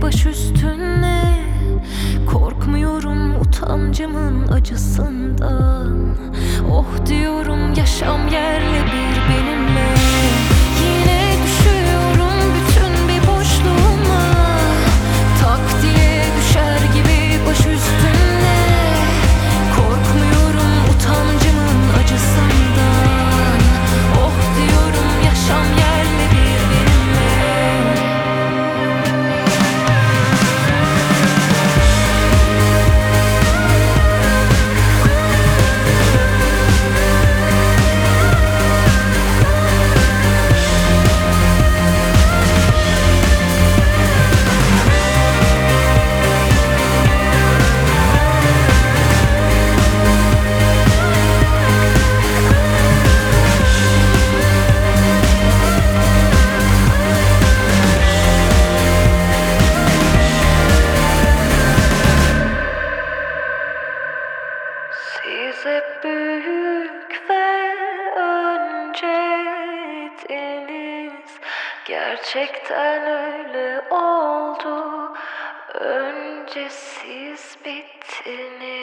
baş üstüne. Korkmuyorum utancımın acısından. Oh diyorum yaşam yerle bir benimle. Yine düşüyorum bütün bir boşluğuma. Tak diye düşer gibi baş üstüne. Korkmuyorum utancımın acısından. Oh diyorum yaşam yerle bir benimle. Siz hep büyük ve öncediniz. Gerçekten öyle oldu. Önce siz bittiniz.